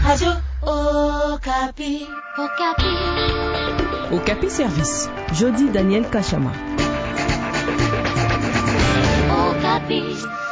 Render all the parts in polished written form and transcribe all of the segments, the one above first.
Radio Okapi. Okapi. Okapi Service. Jody Daniel Kachama. Okapi.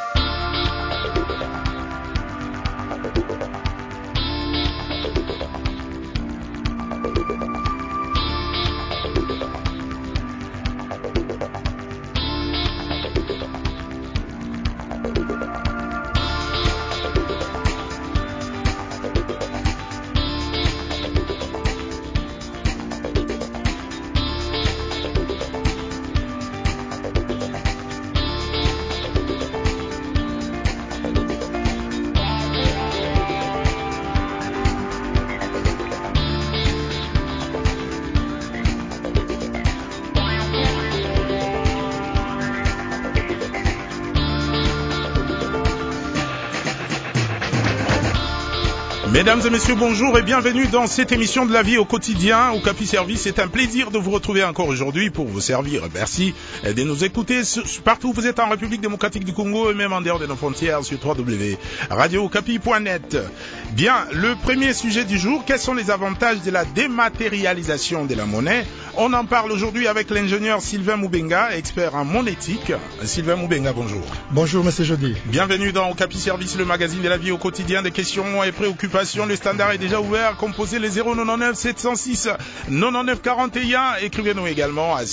Mesdames et messieurs, bonjour et bienvenue dans cette émission de la vie au quotidien. Okapi Service, c'est un plaisir de vous retrouver encore aujourd'hui pour vous servir. Merci de nous écouter partout où vous êtes en République démocratique du Congo et même en dehors de nos frontières sur www.radiookapi.net. Bien, le premier sujet du jour, quels sont les avantages de la dématérialisation de la monnaie? On en parle aujourd'hui avec l'ingénieur Sylvain Moubenga, expert en monétique. Sylvain Moubenga, bonjour. Bonjour, monsieur Jody. Bienvenue dans Okapi Service, le magazine de la vie au quotidien, des questions et préoccupations. Le standard est déjà ouvert. Composez les 099 706 99 41. Écrivez-nous également à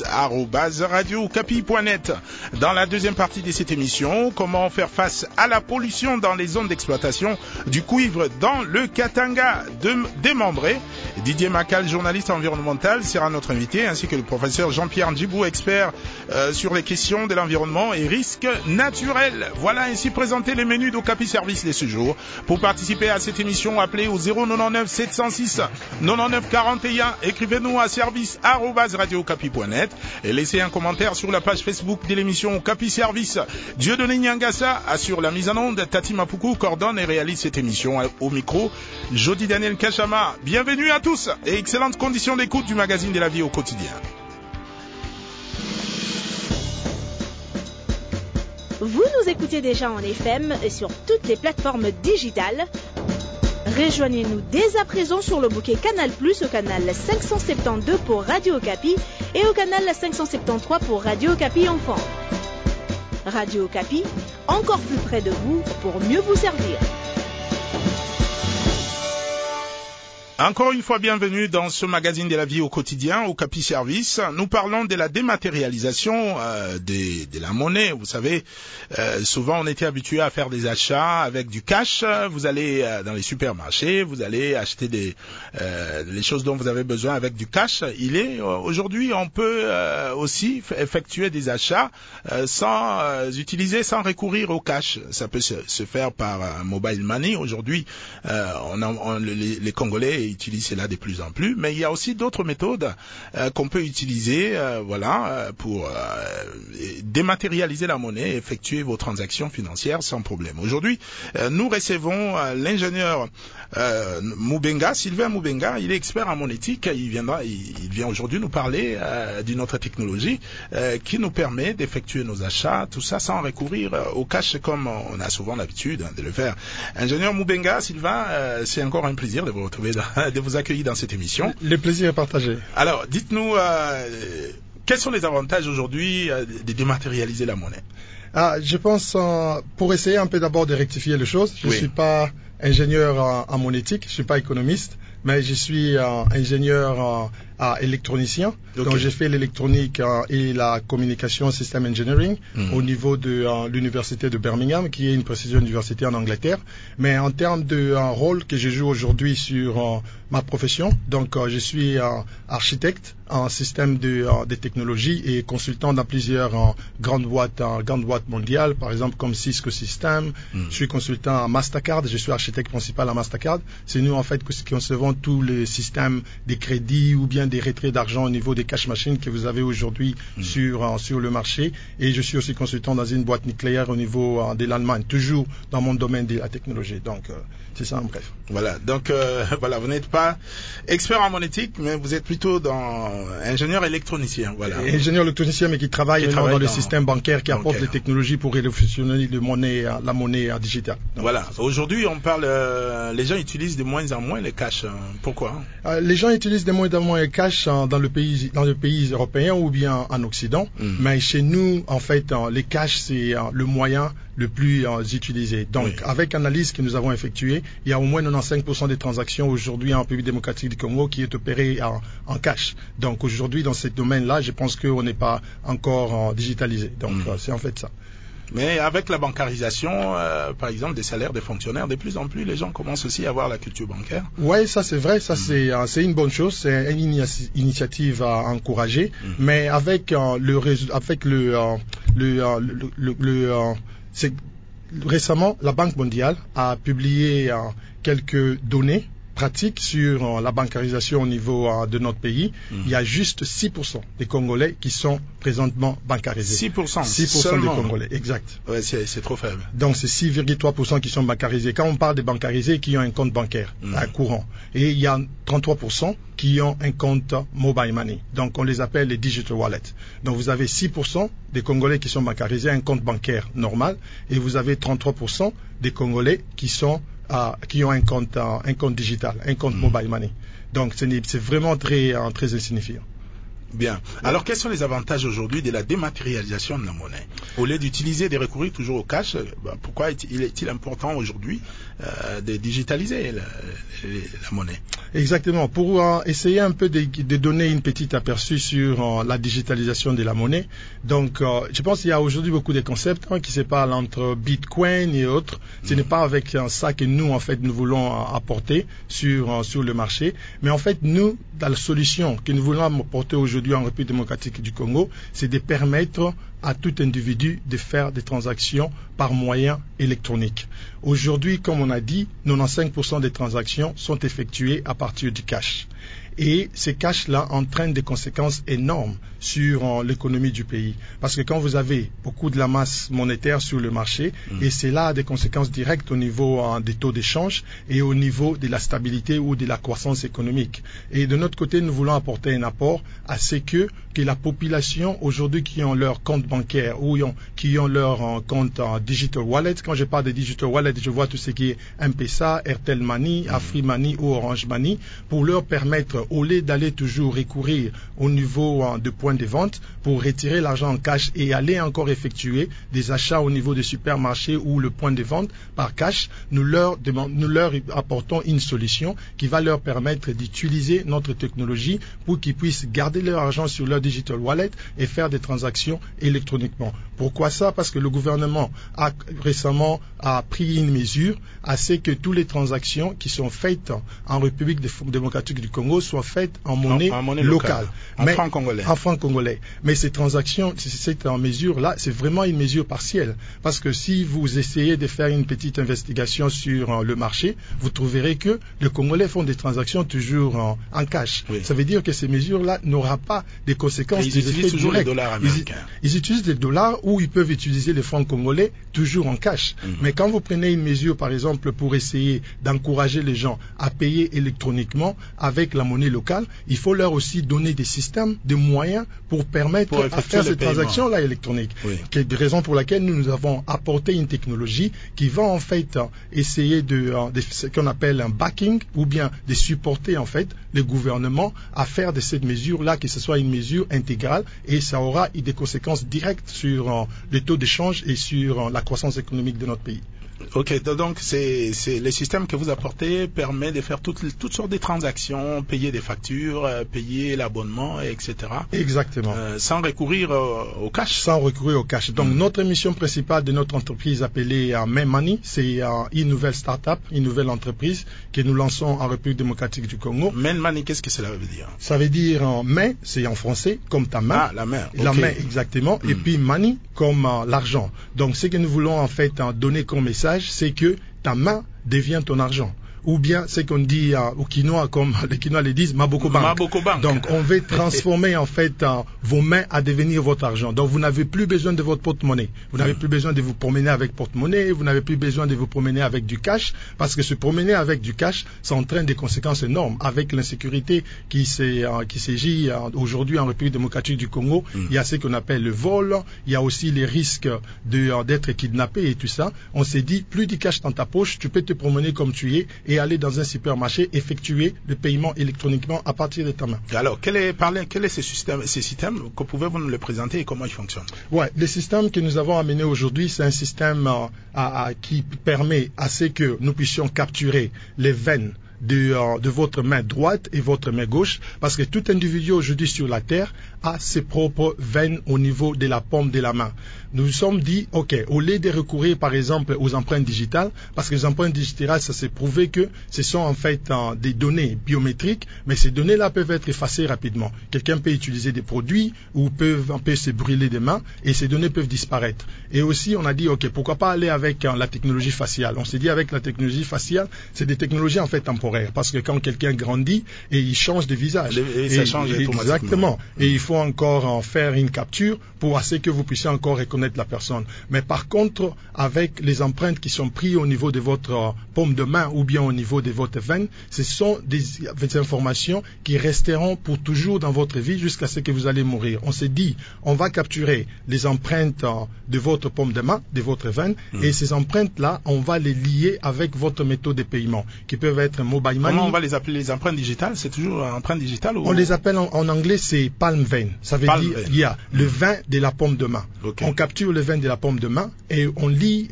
service@radiookapi.net. Dans la deuxième partie de cette émission, comment faire face à la pollution dans les zones d'exploitation du cuivre dans le Katanga démembré. Didier Macal, journaliste environnemental, sera notre invité, ainsi que le professeur Jean-Pierre Ndjibou, expert sur les questions de l'environnement et risques naturels. Voilà ainsi présenté les menus d'Okapi Service de ce jour. Pour participer à cette émission, appelez au 099 706 99 41. Écrivez-nous à service@radiookapi.net et laissez un commentaire sur la page Facebook de l'émission Okapi Service. Dieudonné Nyangassa assure la mise en onde. Tati Mapuku coordonne et réalise cette émission. Au micro, Jody Daniel Kachama. Bienvenue à tous et excellentes conditions d'écoute du magazine de la vie au quotidien. Vous nous écoutez déjà en FM et sur toutes les plateformes digitales. Rejoignez-nous dès à présent sur le bouquet Canal+, au canal 572 pour Radio Okapi et au canal 573 pour Radio Okapi Enfant. Radio Okapi, encore plus près de vous pour mieux vous servir. Encore une fois, bienvenue dans ce magazine de la vie au quotidien, Okapi Service. Nous parlons de la dématérialisation de la monnaie. Vous savez, souvent on était habitué à faire des achats avec du cash. Vous allez dans les supermarchés, vous allez acheter les choses dont vous avez besoin avec du cash. Aujourd'hui, on peut aussi effectuer des achats sans recourir au cash. Ça peut se faire par mobile money. Aujourd'hui, les Congolais utilise cela de plus en plus, mais il y a aussi d'autres méthodes qu'on peut utiliser pour dématérialiser la monnaie et effectuer vos transactions financières sans problème. Aujourd'hui, nous recevons l'ingénieur Moubenga, Sylvain Moubenga. Il est expert en monétique. Il vient aujourd'hui nous parler d'une autre technologie qui nous permet d'effectuer nos achats, tout ça sans recourir au cash comme on a souvent l'habitude de le faire. Ingénieur Moubenga, Sylvain, c'est encore un plaisir de vous retrouver de vous accueillir dans cette émission. Le plaisir est partagé. Alors, dites-nous, quels sont les avantages aujourd'hui de dématérialiser la monnaie? Je pense, pour essayer un peu d'abord de rectifier les choses, je ne suis pas ingénieur en monétique, je ne suis pas économiste, mais je suis ingénieur électronicien. Okay. Donc j'ai fait l'électronique et la communication system engineering au niveau de l'université de Birmingham, qui est une prestigieuse université en Angleterre. Mais en termes de rôle que je joue aujourd'hui sur ma profession, donc je suis architecte en système de technologie et consultant dans plusieurs grandes boîtes mondiales, par exemple comme Cisco Systems. Je suis consultant à Mastercard, je suis architecte principal à Mastercard. C'est nous en fait qui concevons pratiquement tous les systèmes des crédits ou bien des retraits d'argent au niveau des cash machines que vous avez aujourd'hui sur le marché. Et je suis aussi consultant dans une boîte nucléaire au niveau de l'Allemagne, toujours dans mon domaine de la technologie. Donc, c'est ça en bref. Voilà, donc vous n'êtes pas expert en monétique, mais vous êtes plutôt ingénieur électronicien. Voilà. Ingénieur électronicien, mais qui travaille dans le système bancaire, qui apporte des technologies pour révolutionner la monnaie digitale. Donc, voilà, aujourd'hui on parle, les gens utilisent de moins en moins les cash. Pourquoi? Les gens utilisent de moins en moins les cash dans le pays européen ou bien en Occident, mais chez nous, en fait, les cash, c'est le moyen le plus utilisé. Donc, avec l'analyse que nous avons effectuée, il y a au moins 95% des transactions aujourd'hui en République démocratique du Congo qui est opérée en cash. Donc, aujourd'hui, dans ce domaine-là, je pense qu'on n'est pas encore digitalisé. Donc, c'est en fait ça. Mais avec la bancarisation, par exemple, des salaires des fonctionnaires, de plus en plus, les gens commencent aussi à avoir la culture bancaire. Oui, ça c'est vrai, ça c'est une bonne chose, c'est une initiative à encourager. Mais avec récemment, la Banque mondiale a publié quelques données pratiques sur la bancarisation au niveau de notre pays. Il y a juste 6% des Congolais qui sont présentement bancarisés. 6% des Congolais, exact. Ouais, c'est trop faible. Donc c'est 6,3% qui sont bancarisés. Quand on parle des bancarisés, qui ont un compte bancaire courant. Et il y a 33% qui ont un compte mobile money. Donc on les appelle les digital wallets. Donc vous avez 6% des Congolais qui sont bancarisés, un compte bancaire normal, et vous avez 33% des Congolais qui ont un compte digital, un compte mobile money. Donc c'est vraiment très insignifiant. Bien. Alors, quels sont les avantages aujourd'hui de la dématérialisation de la monnaie? Au lieu d'utiliser, de recourir toujours au cash, pourquoi est-il important aujourd'hui de digitaliser la monnaie? Exactement. Pour essayer un peu de donner une petite aperçu sur la digitalisation de la monnaie. Donc, je pense qu'il y a aujourd'hui beaucoup de concepts qui se parlent entre Bitcoin et autres. Ce n'est pas avec ça que nous, en fait, nous voulons apporter sur le marché. Mais en fait, nous, dans la solution que nous voulons apporter aujourd'hui en République démocratique du Congo, c'est de permettre à tout individu de faire des transactions par moyen électronique. Aujourd'hui, comme on a dit, 95% des transactions sont effectuées à partir du cash. Et ces cash-là entraînent des conséquences énormes sur l'économie du pays. Parce que quand vous avez beaucoup de la masse monétaire sur le marché, et cela a des conséquences directes au niveau des taux d'échange et au niveau de la stabilité ou de la croissance économique. Et de notre côté, nous voulons apporter un apport à ce que la population aujourd'hui qui ont leur compte bancaire ou qui ont leur compte digital wallet, quand je parle de digital wallet, je vois tout ce qui est M-Pesa, Airtel Money, AfriMoney ou Orange Money, pour leur permettre, au lieu d'aller toujours recourir au niveau de points de vente pour retirer l'argent en cash et aller encore effectuer des achats au niveau des supermarchés ou le point de vente par cash, nous leur apportons une solution qui va leur permettre d'utiliser notre technologie pour qu'ils puissent garder leur argent sur leur digital wallet et faire des transactions électroniquement. Pourquoi ça? Parce que le gouvernement a récemment pris une mesure à ce que toutes les transactions qui sont faites en République démocratique du Congo soient faites en monnaie locale. En franc congolais. En franc congolais. Mais ces transactions, cette mesure-là, c'est vraiment une mesure partielle. Parce que si vous essayez de faire une petite investigation sur le marché, vous trouverez que les Congolais font des transactions toujours en cash. Oui. Ça veut dire que ces mesures-là n'auront pas des conséquences. Ils utilisent toujours les dollars américains. Ils utilisent les dollars ou ils peuvent utiliser les francs congolais toujours en cash. Mais quand vous prenez une mesure, par exemple, pour essayer d'encourager les gens à payer électroniquement avec la monnaie locale, il faut leur aussi donner des systèmes, des moyens pour permettre à faire ces transactions-là électroniques. Oui. C'est la raison pour laquelle nous avons apporté une technologie qui va en fait essayer de ce qu'on appelle un backing ou bien de supporter en fait les gouvernements à faire de cette mesure-là que ce soit une mesure intégrale et ça aura des conséquences directes sur les taux d'échange et sur la croissance économique de notre pays. Ok, donc c'est le système que vous apportez permet de faire toutes sortes de transactions, payer des factures, payer l'abonnement, etc. Exactement. Sans recourir au cash. Sans recourir au cash. Donc notre mission principale de notre entreprise appelée MayMoney, c'est une nouvelle start-up, une nouvelle entreprise que nous lançons en République démocratique du Congo. MayMoney, qu'est-ce que cela veut dire? Ça veut dire main, c'est en français, comme ta main. Ah, la main. Okay. La main, exactement. Et puis money, comme l'argent. Donc ce que nous voulons en fait donner comme message, c'est que ta main devient ton argent. ou bien ce qu'on dit au quinoa, comme les Quinois le disent, Maboko Bank. Donc on veut transformer en fait vos mains à devenir votre argent. Donc vous n'avez plus besoin de votre porte-monnaie. Vous n'avez plus besoin de vous promener avec porte-monnaie, vous n'avez plus besoin de vous promener avec du cash, parce que se promener avec du cash, ça entraîne des conséquences énormes. Avec l'insécurité qui s'agit aujourd'hui en République démocratique du Congo, il y a ce qu'on appelle le vol, il y a aussi les risques d'être kidnappé et tout ça. On s'est dit, plus du cash dans ta poche, tu peux te promener comme tu es et aller dans un supermarché, effectuer le paiement électroniquement à partir de ta main. Alors, quel est ce système, que pouvez-vous nous le présenter et comment il fonctionne? Ouais, le système que nous avons amené aujourd'hui, c'est un système qui permet à ce que nous puissions capturer les veines de votre main droite et votre main gauche, parce que tout individu aujourd'hui sur la Terre a ses propres veines au niveau de la paume de la main. Nous nous sommes dit, ok, au lieu de recourir par exemple aux empreintes digitales, parce que les empreintes digitales, ça s'est prouvé que ce sont en fait des données biométriques, mais ces données-là peuvent être effacées rapidement. Quelqu'un peut utiliser des produits ou peut se brûler des mains et ces données peuvent disparaître. Et aussi, on a dit, ok, pourquoi pas aller avec la technologie faciale. On s'est dit, avec la technologie faciale, c'est des technologies en fait temporaires, parce que quand quelqu'un grandit et il change de visage, et ça change automatiquement. Exactement. Et il faut encore en faire une capture pour assez que vous puissiez encore reconnaître la personne. Mais par contre, avec les empreintes qui sont prises au niveau de votre paume de main ou bien au niveau de votre veine, ce sont des informations qui resteront pour toujours dans votre vie jusqu'à ce que vous allez mourir. On s'est dit, on va capturer les empreintes de votre paume de main, de votre veine, et ces empreintes-là, on va les lier avec votre méthode de paiement, qui peuvent être mobile money. Comment on va les appeler, les empreintes digitales? C'est toujours empreintes digitales ou... On les appelle en anglais, c'est palm vein. Ça veut dire il y a le vein de la paume de main. Okay. On capture le vein de la paume de main et on lie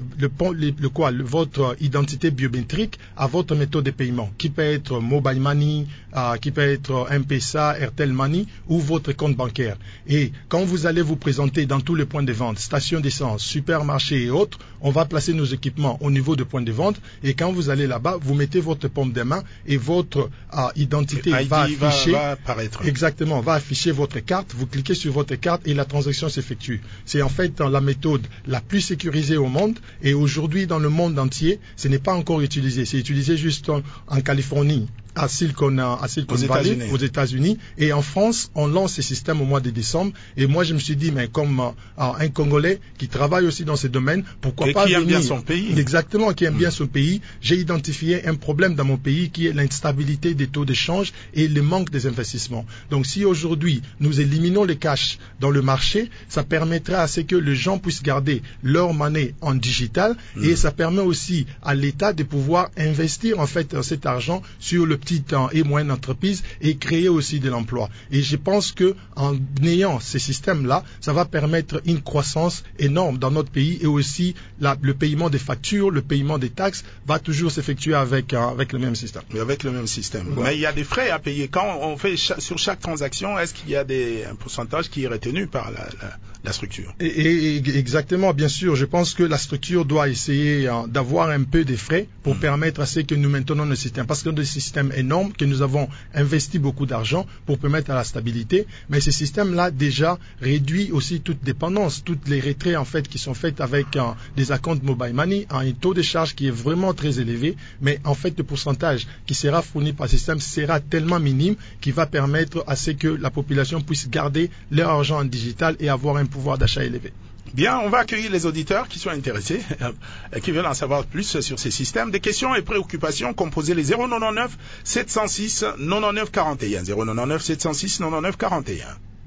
votre identité biométrique à votre méthode de paiement, qui peut être mobile money, qui peut être M-Pesa, Airtel Money ou votre compte bancaire. Et quand vous allez vous présenter dans tous les points de vente, stations d'essence, supermarchés et autres, on va placer nos équipements au niveau de points de vente et quand vous allez là-bas, vous mettez votre paume de main et votre identité va afficher. Va apparaître. Exactement, va afficher votre carte, vous cliquez sur votre carte et la transaction s'effectue. C'est en fait la méthode la plus sécurisée au monde et aujourd'hui dans le monde entier, ce n'est pas encore utilisé. C'est utilisé juste en Californie, à Silicon Valley, aux États-Unis, et en France, on lance ce système au mois de décembre. Et moi, je me suis dit, mais comme un Congolais qui travaille aussi dans ce domaine, pourquoi pas venir, qui aime bien son pays. Exactement, qui aime bien son pays. J'ai identifié un problème dans mon pays qui est l'instabilité des taux d'échange et le manque des investissements. Donc, si aujourd'hui nous éliminons les cash dans le marché, ça permettra à ce que les gens puissent garder leur monnaie en digital et ça permet aussi à l'État de pouvoir investir en fait cet argent sur le petite et moyenne entreprise et créer aussi de l'emploi. Et je pense que en ayant ces systèmes-là, ça va permettre une croissance énorme dans notre pays et aussi le paiement des factures, le paiement des taxes va toujours s'effectuer avec le même système. Mais avec le même système. Ouais. Mais il y a des frais à payer. Quand on fait sur chaque transaction, est-ce qu'il y a un pourcentage qui est retenu par la structure? Et exactement, bien sûr. Je pense que la structure doit essayer d'avoir un peu de frais pour permettre à ce que nous maintenons le système. Parce que le système énorme, que nous avons investi beaucoup d'argent pour permettre à la stabilité, mais ce système-là déjà réduit aussi toute dépendance, toutes les retraits en fait qui sont faites avec des accounts mobile money, un taux de charge qui est vraiment très élevé, mais en fait le pourcentage qui sera fourni par le système sera tellement minime qu'il va permettre à ce que la population puisse garder leur argent en digital et avoir un pouvoir d'achat élevé. Bien, on va accueillir les auditeurs qui sont intéressés, qui veulent en savoir plus sur ces systèmes. Des questions et préoccupations, composez les 099 706 99 41. 099 706 99 41.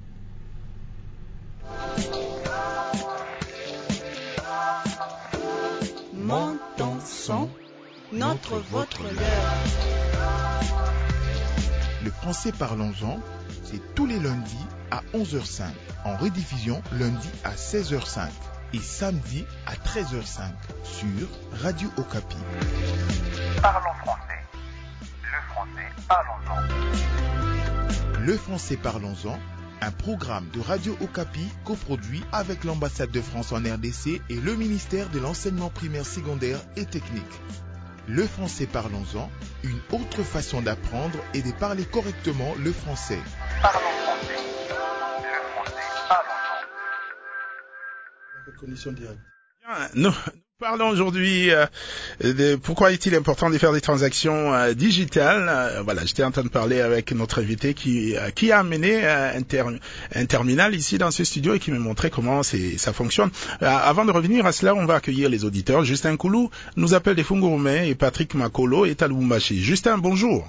Montons son, votre l'heure. Le français parlons-en, c'est tous les lundis à 11h05, en rediffusion lundi à 16h05 et samedi à 13h05 sur Radio Okapi. Parlons français. Le français parlons-en. Le français parlons-en, un programme de Radio Okapi coproduit avec l'ambassade de France en RDC et le ministère de l'enseignement primaire, secondaire et technique. Le français parlons-en, une autre façon d'apprendre et de parler correctement le français. Parlons français. Le français parlons-en. Bien, nous Parlons aujourd'hui de pourquoi est-il important de faire des transactions digitales. Voilà, j'étais en train de parler avec notre invité qui a amené un terminal ici dans ce studio et qui m'a montré comment ça fonctionne. Avant de revenir à cela, on va accueillir les auditeurs. Justin Koulou nous appelle des Fungourmets et Patrick Makolo est à Lubumbashi. Justin, bonjour.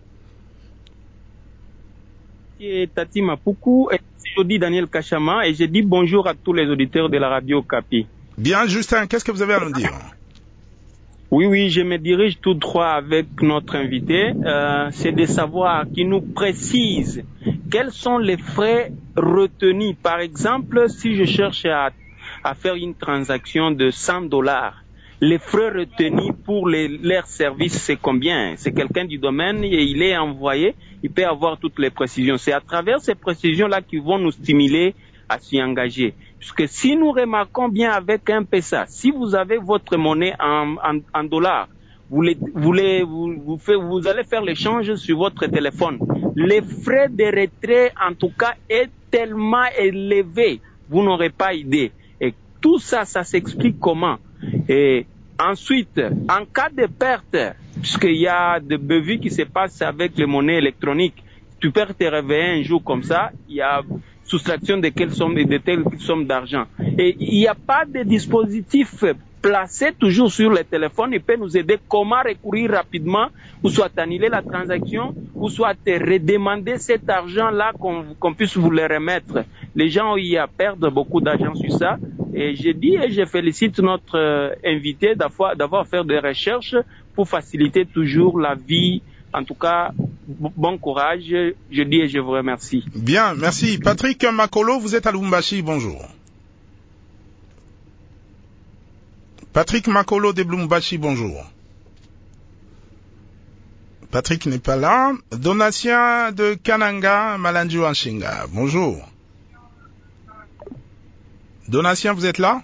Tati Mapuku, c'est Jody Daniel Kachama et je dis bonjour à tous les auditeurs de la radio Okapi. Bien, Justin, qu'est-ce que vous avez à nous dire? Oui, je me dirige tout droit avec notre invité. C'est de savoir qu'il nous précise quels sont les frais retenus. Par exemple, si je cherche à faire une transaction de $100, les frais retenus pour leur service, c'est combien? C'est quelqu'un du domaine et il est envoyé, il peut avoir toutes les précisions. C'est à travers ces précisions-là qui vont nous stimuler à s'y engager. Puisque si nous remarquons bien avec un PESA, si vous avez votre monnaie en dollars, vous allez faire l'échange sur votre téléphone. Les frais de retrait, en tout cas, est tellement élevé, vous n'aurez pas idée. Et tout ça, ça s'explique comment? Et ensuite, en cas de perte, puisqu'il y a des bévues qui se passent avec les monnaies électroniques, tu peux te réveiller un jour comme ça, il y a soustraction de telles sommes d'argent. Et il n'y a pas de dispositif placé toujours sur le téléphone. Il peut nous aider comment recourir rapidement, ou soit annuler la transaction, ou soit redemander cet argent-là qu'on puisse vous le remettre. Les gens ont eu à perdre beaucoup d'argent sur ça. Et je dis et je félicite notre invité d'avoir fait des recherches pour faciliter toujours la vie. En tout cas, bon courage, je dis et je vous remercie. Bien, merci. Patrick Makolo, vous êtes à Lubumbashi, bonjour. Patrick Makolo de Lubumbashi, bonjour. Patrick n'est pas là. Donatien de Kananga, Malanju Anshinga, bonjour. Donatien, vous êtes là?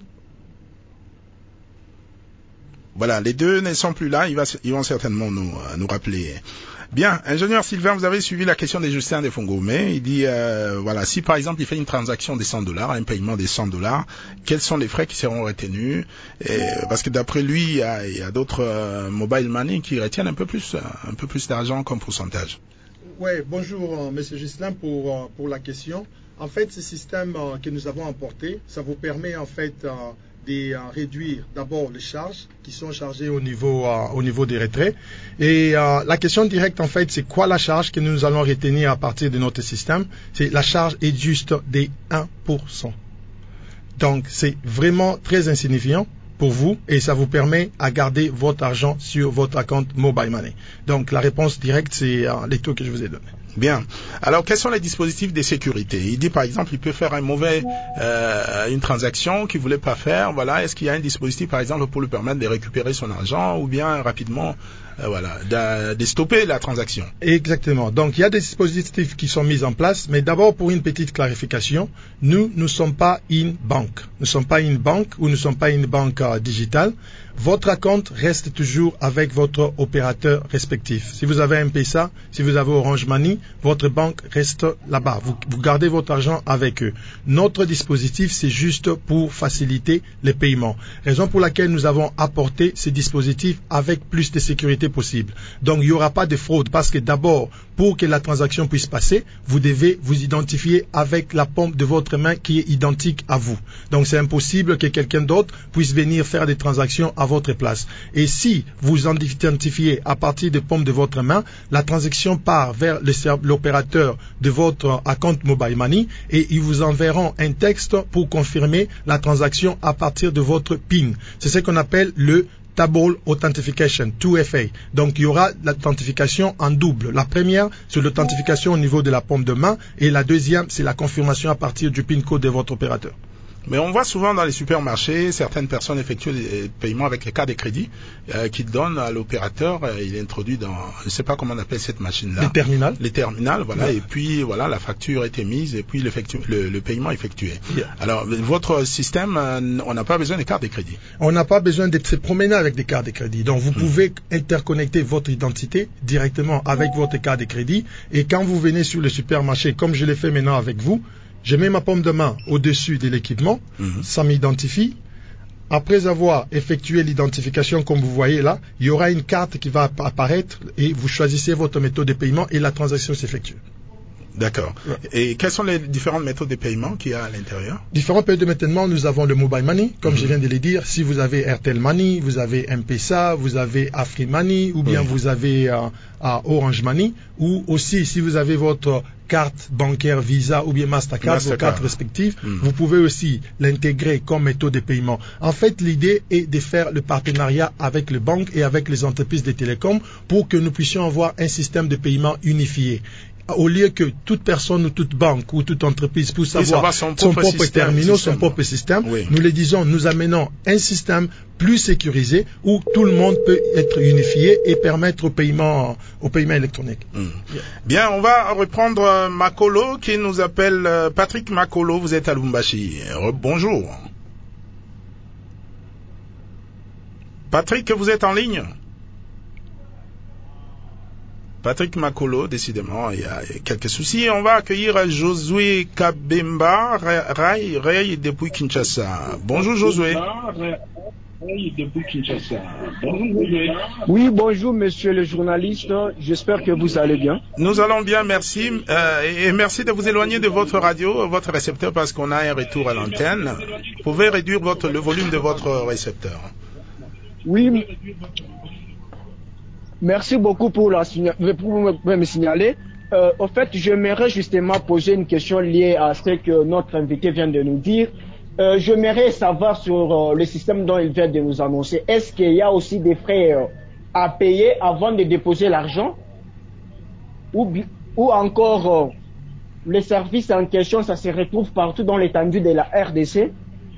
Voilà, les deux ne sont plus là, ils vont certainement nous rappeler. Bien, ingénieur Sylvain, vous avez suivi la question de Justin de Fungourmets. Il dit, voilà, si par exemple il fait une transaction de $100, un paiement de $100, quels sont les frais qui seront retenus? Parce que d'après lui, il y a d'autres mobile money qui retiennent un peu plus d'argent comme pourcentage. Oui, bonjour Monsieur Justin pour la question. En fait, ce système que nous avons apporté, ça vous permet en fait de réduire d'abord les charges qui sont chargées au niveau des retraits. Et la question directe, en fait, c'est quoi la charge que nous allons retenir à partir de notre système? C'est la charge est juste de 1%. Donc, c'est vraiment très insignifiant pour vous et ça vous permet à garder votre argent sur votre compte mobile money. Donc, la réponse directe, c'est les taux que je vous ai donnés. Bien. Alors, quels sont les dispositifs de sécurité? Il dit, par exemple, il peut faire une transaction qu'il voulait pas faire. Voilà. Est-ce qu'il y a un dispositif, par exemple, pour lui permettre de récupérer son argent ou bien rapidement, de stopper la transaction? Exactement. Donc, il y a des dispositifs qui sont mis en place. Mais d'abord, pour une petite clarification, nous ne sommes pas une banque. Nous ne sommes pas une banque ou nous ne sommes pas une banque digitale. Votre compte reste toujours avec votre opérateur respectif. Si vous avez un PESA, si vous avez Orange Money, votre banque reste là-bas. Vous gardez votre argent avec eux. Notre dispositif, c'est juste pour faciliter les paiements. Raison pour laquelle nous avons apporté ce dispositif avec plus de sécurité possible. Donc, il n'y aura pas de fraude parce que d'abord, pour que la transaction puisse passer, vous devez vous identifier avec la paume de votre main qui est identique à vous. Donc, c'est impossible que quelqu'un d'autre puisse venir faire des transactions à votre place. Et si vous identifiez à partir des paumes de votre main, la transaction part vers l'opérateur de votre account mobile money et ils vous enverront un texte pour confirmer la transaction à partir de votre PIN. C'est ce qu'on appelle le Double Authentication, 2FA. Donc, il y aura l'authentification en double. La première, c'est l'authentification au niveau de la paume de main et la deuxième, c'est la confirmation à partir du PIN code de votre opérateur. Mais on voit souvent dans les supermarchés, certaines personnes effectuent des paiements avec les cartes de crédit qu'ils donnent à l'opérateur. Il est introduit dans, je ne sais pas comment on appelle cette machine-là. Les terminals, voilà. Yeah. Et puis, voilà, la facture est émise et puis le paiement est effectué. Yeah. Alors, votre système, on n'a pas besoin des cartes de crédit. On n'a pas besoin de se promener avec des cartes de crédit. Donc, vous pouvez interconnecter votre identité directement avec votre carte de crédit. Et quand vous venez sur le supermarché, comme je l'ai fait maintenant avec vous, je mets ma paume de main au-dessus de l'équipement, ça m'identifie. après avoir effectué l'identification comme vous voyez là, il y aura une carte qui va apparaître et vous choisissez votre méthode de paiement et la transaction s'effectue. D'accord. Et quelles sont les différentes méthodes de paiement qu'il y a à l'intérieur? Différentes méthodes de paiement, nous avons le mobile money, comme je viens de le dire. Si vous avez Airtel Money, vous avez M-Pesa, vous avez AfriMoney, ou bien vous avez Orange Money, ou aussi si vous avez votre carte bancaire Visa ou bien Mastercard, vos cartes respectives, vous pouvez aussi l'intégrer comme méthode de paiement. En fait, l'idée est de faire le partenariat avec les banques et avec les entreprises de télécom pour que nous puissions avoir un système de paiement unifié. Au lieu que toute personne ou toute banque ou toute entreprise puisse avoir son propre terminal, son propre système, nous le disons, nous amenons un système plus sécurisé où tout le monde peut être unifié et permettre au paiement électronique. Bien, on va reprendre Makolo qui nous appelle Patrick Makolo, vous êtes à Lubumbashi. Bonjour. Patrick, vous êtes en ligne? Patrick Makolo, décidément, il y a quelques soucis. On va accueillir Josué Kabemba, Ray depuis Kinshasa. Bonjour Josué. Oui, bonjour monsieur le journaliste. J'espère que vous allez bien. Nous allons bien, merci. Et merci de vous éloigner de votre radio, votre récepteur, parce qu'on a un retour à l'antenne. Vous pouvez réduire le volume de votre récepteur. Oui. Merci beaucoup pour me signaler. Au fait, j'aimerais justement poser une question liée à ce que notre invité vient de nous dire. J'aimerais savoir sur le système dont il vient de nous annoncer. Est-ce qu'il y a aussi des frais à payer avant de déposer l'argent? Ou encore, les services en question, ça se retrouve partout dans l'étendue de la RDC?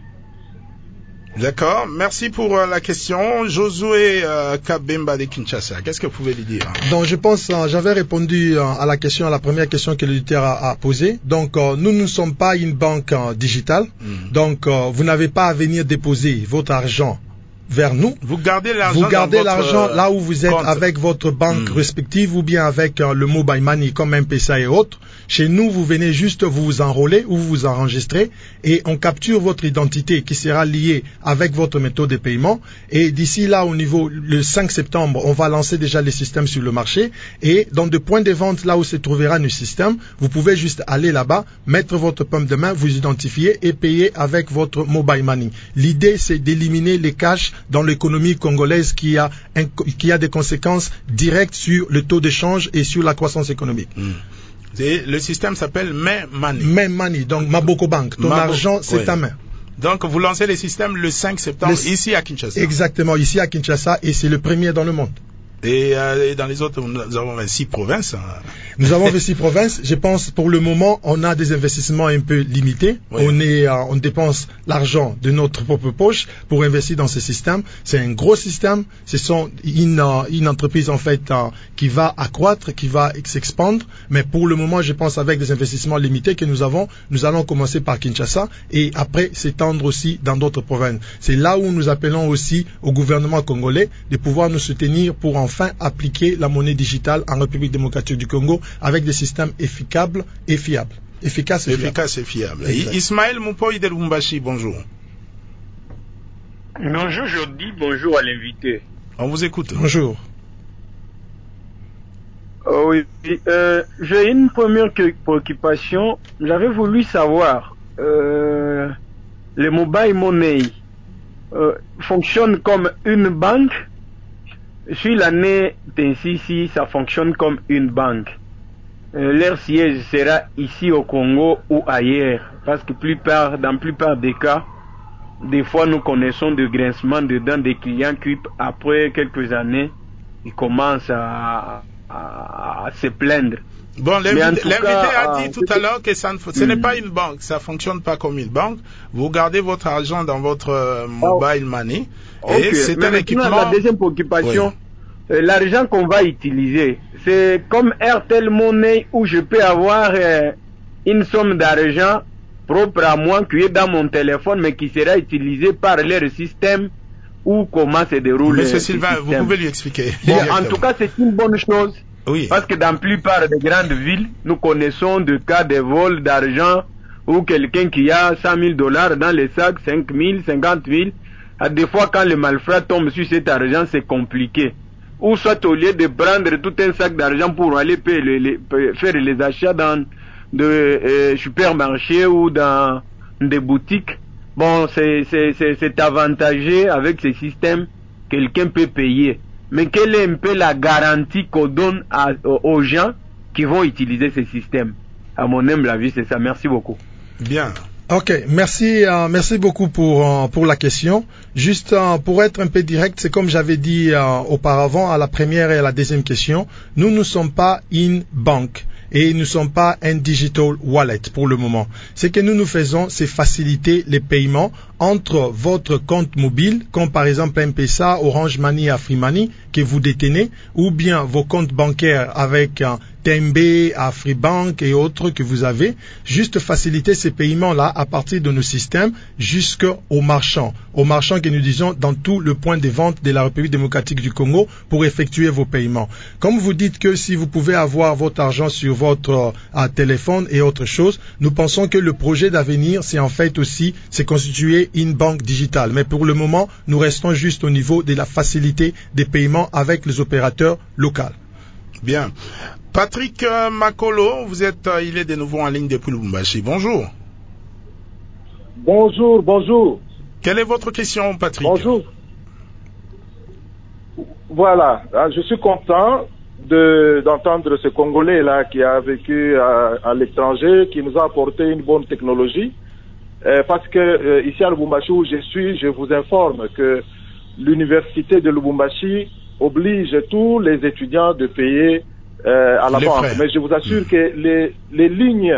D'accord, merci pour la question. Josué Kabemba de Kinshasa, qu'est-ce que vous pouvez lui dire? Donc je pense, j'avais répondu à la première question que l'auditeur a posée. Donc nous ne sommes pas une banque digitale, donc vous n'avez pas à venir déposer votre argent vers nous. Vous gardez l'argent là où vous êtes compte. Avec votre banque respective ou bien avec le mobile money comme M-Pesa et autres. Chez nous, vous venez juste vous enrôler ou vous enregistrer et on capture votre identité qui sera liée avec votre méthode de paiement. Et d'ici là, au niveau le 5 septembre, on va lancer déjà les systèmes sur le marché. Et dans des points de vente, là où se trouvera nos systèmes, vous pouvez juste aller là-bas, mettre votre paume de main, vous identifier et payer avec votre mobile money. L'idée, c'est d'éliminer les cash dans l'économie congolaise qui a des conséquences directes sur le taux d'échange et sur la croissance économique. Et le système s'appelle Main Money. Main Money, donc Maboko Bank. Ton argent, c'est ta main. Donc vous lancez les systèmes le 5 septembre ici à Kinshasa. Exactement, ici à Kinshasa et c'est le premier dans le monde. Et dans les autres, nous avons 26 provinces. Nous avons 26 provinces. Je pense pour le moment, on a des investissements un peu limités. Oui. On dépense l'argent de notre propre poche pour investir dans ce système. C'est un gros système. Ce sont une entreprise en fait qui va accroître, qui va s'expandre. Mais pour le moment, je pense avec des investissements limités que nous avons, nous allons commencer par Kinshasa et après s'étendre aussi dans d'autres provinces. C'est là où nous appelons aussi au gouvernement congolais de pouvoir nous soutenir pour enfin appliquer la monnaie digitale en République démocratique du Congo avec des systèmes efficaces et fiables. Efficaces et fiables. Ismaël Moupoy de Lubumbashi, bonjour. Bonjour Jordi, bonjour à l'invité. On vous écoute. Bonjour. Oui, j'ai une première préoccupation. J'avais voulu savoir, les mobile money fonctionnent comme une banque. Sur l'année d'Insisi, ça fonctionne comme une banque. Leur siège sera ici au Congo ou ailleurs, parce que dans la plupart des cas, des fois nous connaissons de grincements de dents des clients qui, après quelques années, ils commencent à se plaindre. Bon, l'invité a dit tout à l'heure que ce n'est pas une banque, ça fonctionne pas comme une banque. Vous gardez votre argent dans votre mobile money. Et c'est un équipement. La deuxième préoccupation, l'argent qu'on va utiliser, c'est comme Airtel Money où je peux avoir une somme d'argent propre à moi qui est dans mon téléphone mais qui sera utilisée par leur système ou comment se déroule. Monsieur Sylvain, vous pouvez lui expliquer. Bon, en tout cas, c'est une bonne chose. Oui. Parce que dans la plupart des grandes villes, nous connaissons des cas de vol d'argent ou quelqu'un qui a $100,000 dans les sacs, 5 000, 50 000. Des fois, quand les malfrats tombent sur cet argent, c'est compliqué. Ou soit au lieu de prendre tout un sac d'argent pour aller faire les achats dans de supermarchés ou dans des boutiques, bon, c'est avantageux avec ces systèmes, quelqu'un peut payer. Mais quelle est un peu la garantie qu'on donne aux gens qui vont utiliser ces systèmes? À mon humble avis, c'est ça. Merci beaucoup. Bien. Ok, merci beaucoup pour la question. Juste pour être un peu direct, c'est comme j'avais dit auparavant à la première et à la deuxième question, nous ne sommes pas une banque et nous ne sommes pas un digital wallet pour le moment. Ce que nous faisons, c'est faciliter les paiements entre votre compte mobile, comme par exemple M-Pesa, Orange Money, Afrimoney que vous détenez, ou bien vos comptes bancaires avec Tembe, Afribank et autres que vous avez, juste faciliter ces paiements-là à partir de nos systèmes jusqu'aux marchands que nous disons dans tout le point de vente de la République démocratique du Congo pour effectuer vos paiements. Comme vous dites que si vous pouvez avoir votre argent sur votre téléphone et autre chose, nous pensons que le projet d'avenir, c'est en fait aussi, c'est constituer une banque digitale. Mais pour le moment, nous restons juste au niveau de la facilité des paiements avec les opérateurs locaux. Bien. Patrick Makolo, il est de nouveau en ligne depuis Lubumbashi. Bonjour. Bonjour. Quelle est votre question, Patrick? Bonjour. Voilà, je suis content d'entendre ce Congolais-là qui a vécu à l'étranger, qui nous a apporté une bonne technologie. Parce que ici à Lubumbashi où je suis, je vous informe que l'université de Lubumbashi oblige tous les étudiants de payer à la banque. Mais je vous assure que les lignes,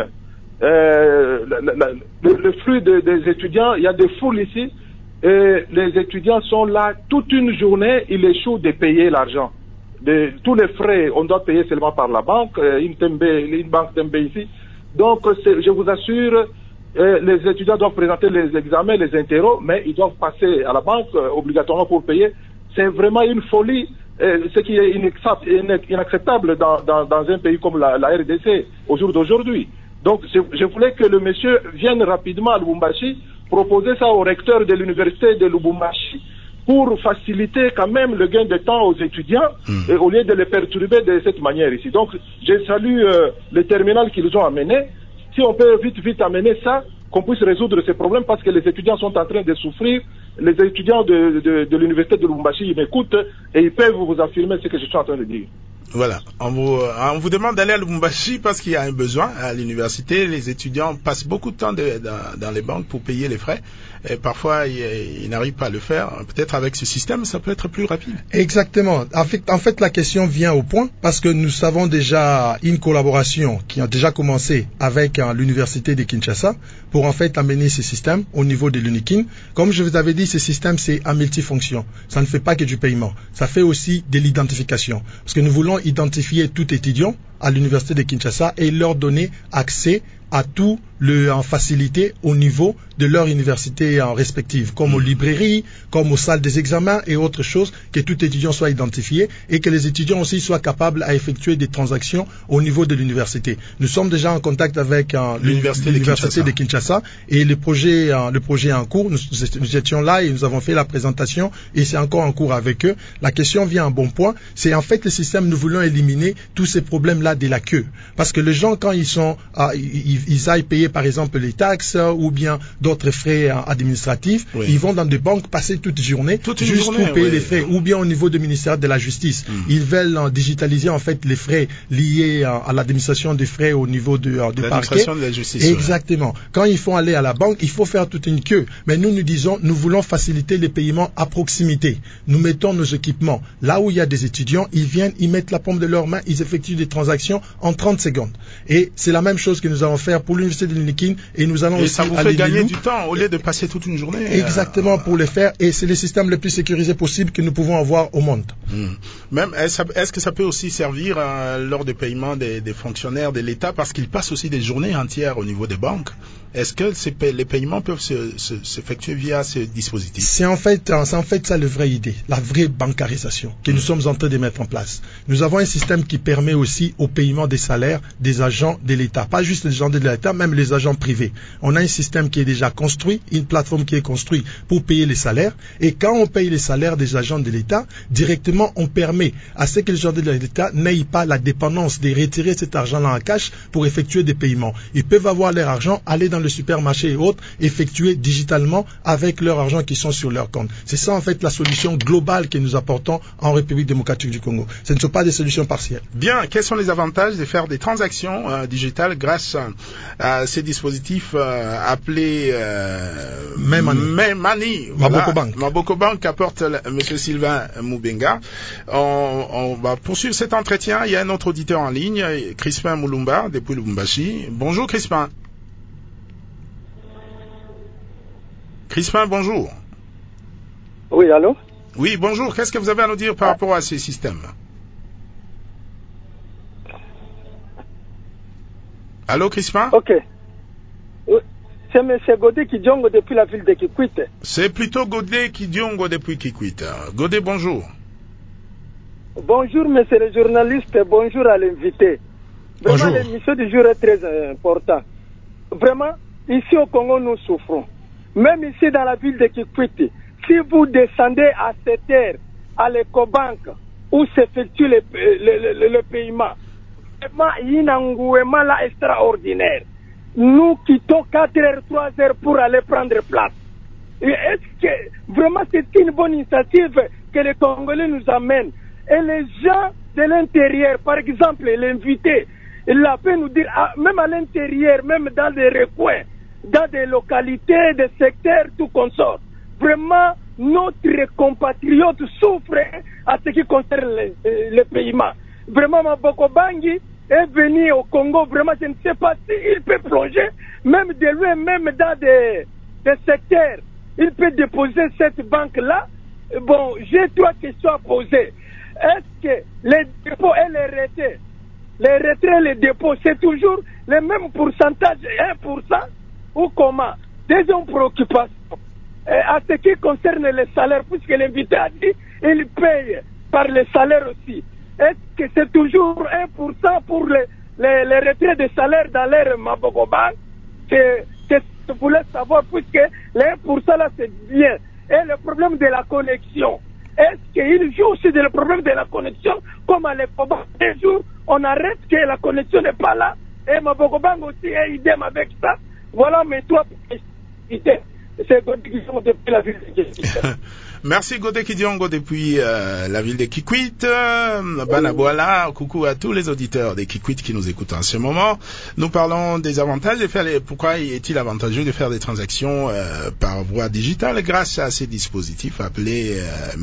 le flux des étudiants, il y a des foules ici, et les étudiants sont là toute une journée, ils échouent de payer l'argent. Tous les frais, on doit payer seulement par la banque, une banque Tembe ici. Donc, je vous assure, les étudiants doivent présenter les examens, les interros, mais ils doivent passer à la banque obligatoirement pour payer. C'est vraiment une folie, ce qui est inacceptable dans un pays comme la RDC au jour d'aujourd'hui. Donc, je voulais que le monsieur vienne rapidement à Lubumbashi, proposer ça au recteur de l'université de Lubumbashi pour faciliter quand même le gain de temps aux étudiants et au lieu de les perturber de cette manière ici. Donc, je salue le terminal qu'ils ont amené. Si on peut vite amener ça, qu'on puisse résoudre ces problèmes parce que les étudiants sont en train de souffrir. Les étudiants de l'université de Lubumbashi, ils m'écoutent et ils peuvent vous affirmer ce que je suis en train de dire. Voilà, on vous demande d'aller à Lubumbashi parce qu'il y a un besoin à l'université. Les étudiants passent beaucoup de temps dans les banques pour payer les frais et parfois ils n'arrivent pas à le faire. Peut-être avec ce système, ça peut être plus rapide. Exactement. En fait, la question vient au point parce que nous savons déjà une collaboration qui a déjà commencé avec l'université de Kinshasa pour en fait amener ce système au niveau de l'UNIKIN. Comme je vous avais dit, ce système c'est à multifonction. Ça ne fait pas que du paiement. Ça fait aussi de l'identification. Parce que nous voulons identifier tout étudiant à l'université de Kinshasa et leur donner accès à tout en facilité au niveau de leur université respective, comme aux librairies, comme aux salles des examens et autres choses, que tout étudiant soit identifié et que les étudiants aussi soient capables à effectuer des transactions au niveau de l'université. Nous sommes déjà en contact avec l'université de Kinshasa et le projet est en cours. Nous étions là et nous avons fait la présentation et c'est encore en cours avec eux. La question vient à un bon point. C'est en fait le système, nous voulons éliminer tous ces problèmes-là de la queue. Parce que les gens, quand ils aillent payer par exemple les taxes ou bien d'autres frais administratifs, ils vont dans des banques passer toute journée pour payer les frais, ou bien au niveau du ministère de la Justice. Ils veulent digitaliser en fait les frais liés à l'administration des frais au niveau du parquet. De la justice. Exactement. Quand ils font aller à la banque, il faut faire toute une queue. Mais nous disons, nous voulons faciliter les paiements à proximité. Nous mettons nos équipements là où il y a des étudiants, ils viennent, ils mettent la paume de leurs mains, ils effectuent des transactions en 30 secondes. Et c'est la même chose que nous allons faire pour l'université de l'UNIKIN et nous allons aussi ça vous fait gagner du temps au lieu de passer toute une journée. Exactement, pour les faire, et c'est le système le plus sécurisé possible que nous pouvons avoir au monde. Même, est-ce que ça peut aussi servir lors des paiements des fonctionnaires de l'État parce qu'ils passent aussi des journées entières au niveau des banques? Est-ce que les paiements peuvent s'effectuer via ce dispositif? C'est en fait ça la vraie idée, la vraie bancarisation que nous sommes en train de mettre en place. Nous avons un système qui permet aussi aux au paiement des salaires des agents de l'État. Pas juste les agents de l'État, même les agents privés. On a un système qui est déjà construit, une plateforme qui est construite pour payer les salaires. Et quand on paye les salaires des agents de l'État, directement, on permet à ce que les agents de l'État n'aient pas la dépendance de retirer cet argent-là en cash pour effectuer des paiements. Ils peuvent avoir leur argent, aller dans le supermarché et autres, effectuer digitalement avec leur argent qui sont sur leur compte. C'est ça, en fait, la solution globale que nous apportons en République démocratique du Congo. Ce ne sont pas des solutions partielles. Bien, quels sont les avantages de faire des transactions digitales grâce à ces dispositifs appelés Money, Maboko Bank. Maboko Bank apporte M. Sylvain Moubenga. On va poursuivre cet entretien. Il y a un autre auditeur en ligne, Crispin Moulumba, depuis Lubumbashi. Bonjour Crispin. Crispin, bonjour. Oui, allô? Oui, bonjour. Qu'est-ce que vous avez à nous dire par rapport à ces systèmes? Allô, Crispin? Ok. C'est M. Godé Kidiongo depuis la ville de Kikwit. C'est plutôt Godé Kidiongo depuis Kikwit. Godé, bonjour. Bonjour, monsieur le journaliste. Bonjour à l'invité. Vraiment, l'émission du jour est très importante. Vraiment, ici au Congo, nous souffrons. Même ici dans la ville de Kikwit, si vous descendez à cette heure à l'Ecobank où s'effectue le paiement, vraiment, il y a un engouement là extraordinaire. Nous quittons 4h, 3h pour aller prendre place. Et est-ce que vraiment c'est une bonne initiative que les Congolais nous amènent? Et les gens de l'intérieur, par exemple, l'invité, il a pu nous dire, même à l'intérieur, même dans des recoins, dans des localités, des secteurs, tout consort. Vraiment, notre compatriote souffre à ce qui concerne le paiement. Vraiment, Maboko Bangi est venu au Congo, vraiment, je ne sais pas s'il peut plonger, même de lui, même dans des secteurs, il peut déposer cette banque-là. Bon, j'ai 3 questions à poser. Est-ce que les dépôts et les retraits, les dépôts, c'est toujours le même pourcentage, 1%, ou comment? Deuxième préoccupation, à ce qui concerne les salaires, puisque l'invité a dit, il paye par les salaires aussi. Est-ce que c'est toujours 1% pour les retraits de salaires dans l'air Maboko Bank? Que je voulais savoir, puisque les 1% là, c'est bien. Et le problème de la connexion, est-ce qu'il joue aussi le problème de la connexion, comme à l'époque, un jour, on arrête que la connexion n'est pas là, et Maboko Bank aussi est idem avec ça. Voilà mes 3 idées. C'est depuis la ville de Kikwit. Merci Godé Kidiongo depuis la ville de Kikwit. Banaboala, coucou à tous les auditeurs de Kikwit qui nous écoutent en ce moment. Nous parlons des avantages de faire pourquoi est-il avantageux de faire des transactions par voie digitale grâce à ces dispositifs appelés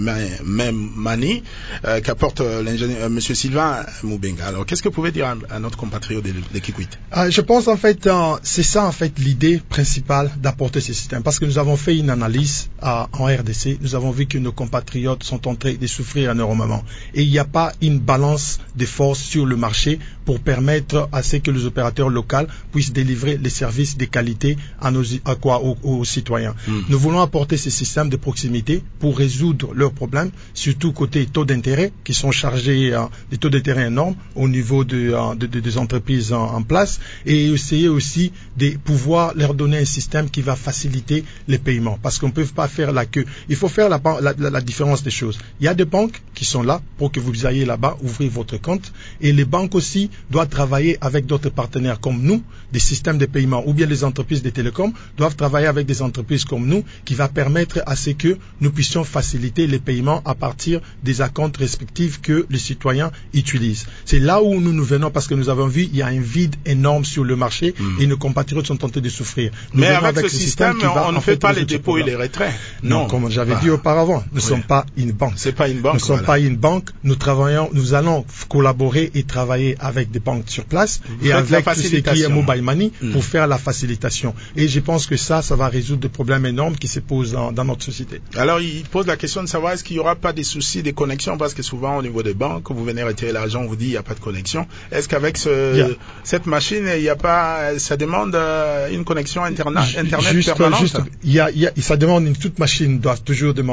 Money qu'apporte l'ingénieur monsieur Sylvain Moubenga. Alors qu'est-ce que vous pouvez dire à notre compatriote de Kikwit? Je pense en fait c'est ça en fait l'idée principale d'apporter ces systèmes, parce que nous avons fait une analyse en RDC, nous avons vu que nos compatriotes sont en train de souffrir énormément et il n'y a pas une balance de force sur le marché pour permettre à ce que les opérateurs locaux puissent délivrer les services de qualité aux citoyens. Nous voulons apporter ces systèmes de proximité pour résoudre leurs problèmes, surtout côté taux d'intérêt qui sont chargés des taux d'intérêt énormes au niveau des entreprises en place, et essayer aussi de pouvoir leur donner un système qui va faciliter les paiements, parce qu'on ne peut pas faire la queue. Il faut faire la différence des choses. Il y a des banques qui sont là pour que vous ayez là-bas, ouvrir votre compte, et les banques aussi doivent travailler avec d'autres partenaires comme nous, des systèmes de paiement, ou bien les entreprises de télécom doivent travailler avec des entreprises comme nous, qui va permettre à ce que nous puissions faciliter les paiements à partir des acomptes respectifs que les citoyens utilisent. C'est là où nous venons, parce que nous avons vu il y a un vide énorme sur le marché et nos compatriotes sont tentés de souffrir. Mais avec ce système, on ne fait pas les dépôts et les retraits. Non, comme j'avais dit auparavant, nous ne sommes pas une banque. C'est pas une banque. Nous ne sommes pas une banque. Nous allons collaborer et travailler avec des banques sur place et avec tout ce qui est mobile money pour faire la facilitation. Et je pense que ça va résoudre des problèmes énormes qui se posent dans notre société. Alors, il pose la question de savoir est-ce qu'il n'y aura pas des soucis de connexion, parce que souvent au niveau des banques, vous venez retirer l'argent, on vous dit il n'y a pas de connexion. Est-ce qu'avec cette machine, il n'y a pas, ça demande une connexion internet permanente? Ça demande toute machine doit toujours demander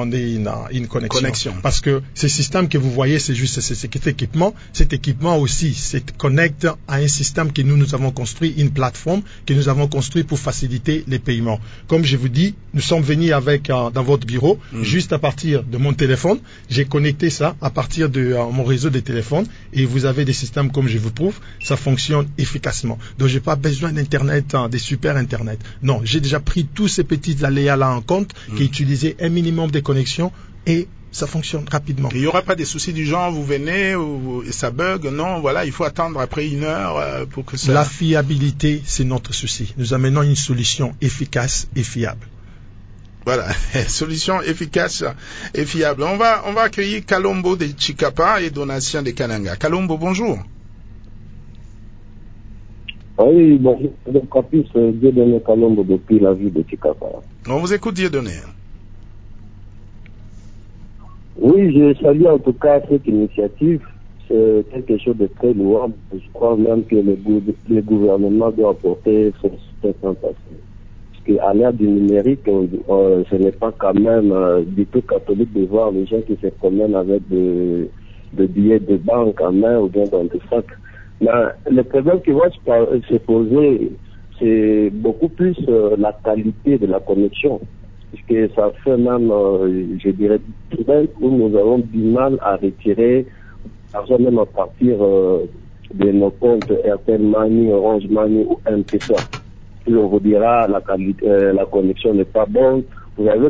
demander une connexion. Parce que ce système que vous voyez, c'est juste cet équipement. Cet équipement aussi se connecte à un système que nous avons construit, une plateforme que nous avons construit pour faciliter les paiements. Comme je vous dis, nous sommes venus avec dans votre bureau, juste à partir de mon téléphone. J'ai connecté ça à partir de mon réseau de téléphone et vous avez des systèmes comme je vous prouve, ça fonctionne efficacement. Donc j'ai pas besoin d'internet, des super internet. Non, j'ai déjà pris tous ces petits aléas là en compte, qui utilisaient un minimum de connexion et ça fonctionne rapidement. Il n'y aura pas des soucis du genre, vous venez et ça bug, non, voilà, il faut attendre après 1 heure pour que ça... La fiabilité, c'est notre souci. Nous amenons une solution efficace et fiable. Voilà, solution efficace et fiable. On va accueillir Kalombo de Chikapa et Donatien de Kananga. Kalombo, bonjour. Oui, bonjour. Dieudonné Kalombo depuis la ville de Chikapa. On vous écoute, Dieudonné. Oui, je salue en tout cas cette initiative. C'est quelque chose de très louable. Je crois même que le gouvernement doit apporter son soutien passé. Parce qu'à l'ère du numérique, ce n'est pas quand même du tout catholique de voir les gens qui se promènent avec des billets de banque en main ou bien dans des sacs. Mais le problème qui va se poser, c'est beaucoup plus la qualité de la connexion. Puisque ça fait même, je dirais, où nous avons du mal à retirer l'argent même à partir de nos comptes Airtel Money, Orange Money ou M-Pesa. Et on vous dira la connexion n'est pas bonne. Vous avez...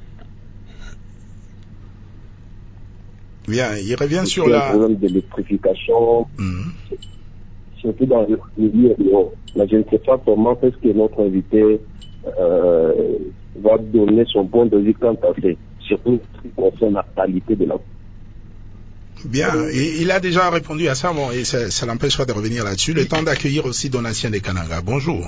Bien, il revient sur la... problème d'électrification, surtout dans le milieu. Mais je ne sais pas comment est-ce que notre invité va donner son point de vue quant à fait, surtout ce qui concerne la qualité de la... Bien, il a déjà répondu à ça, bon, et ça l'empêche pas de revenir là-dessus. Le temps d'accueillir aussi Donatien de Kananga. Bonjour.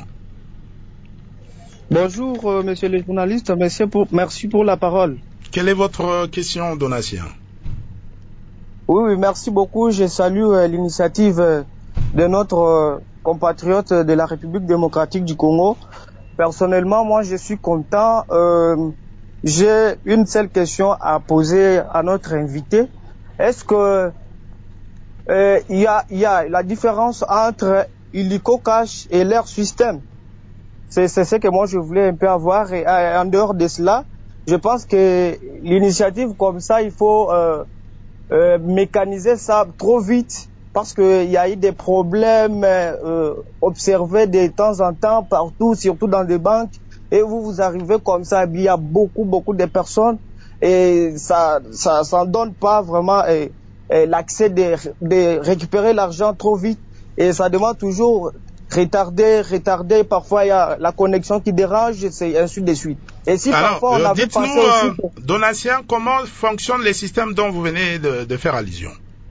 Bonjour, monsieur le journaliste, merci pour la parole. Quelle est votre question, Donatien? Oui, merci beaucoup. Je salue l'initiative de notre compatriote de la République démocratique du Congo. Personnellement, moi, je suis content. J'ai une seule question à poser à notre invité. Est-ce que il y a la différence entre Illico Cash et leur système? C'est ce que moi je voulais un peu avoir. Et en dehors de cela, je pense que l'initiative comme ça, il faut mécaniser ça trop vite parce qu'il y a eu des problèmes observés de temps en temps partout, surtout dans les banques. Et vous arrivez comme ça, il y a beaucoup de personnes et ça ne donne pas vraiment l'accès de récupérer l'argent trop vite. Et ça demande toujours retardé, parfois il y a la connexion qui dérange, c'est ainsi de suite. Et si alors, parfois on avait pensé aussi... Donatien, comment fonctionnent les systèmes dont vous venez de faire allusion?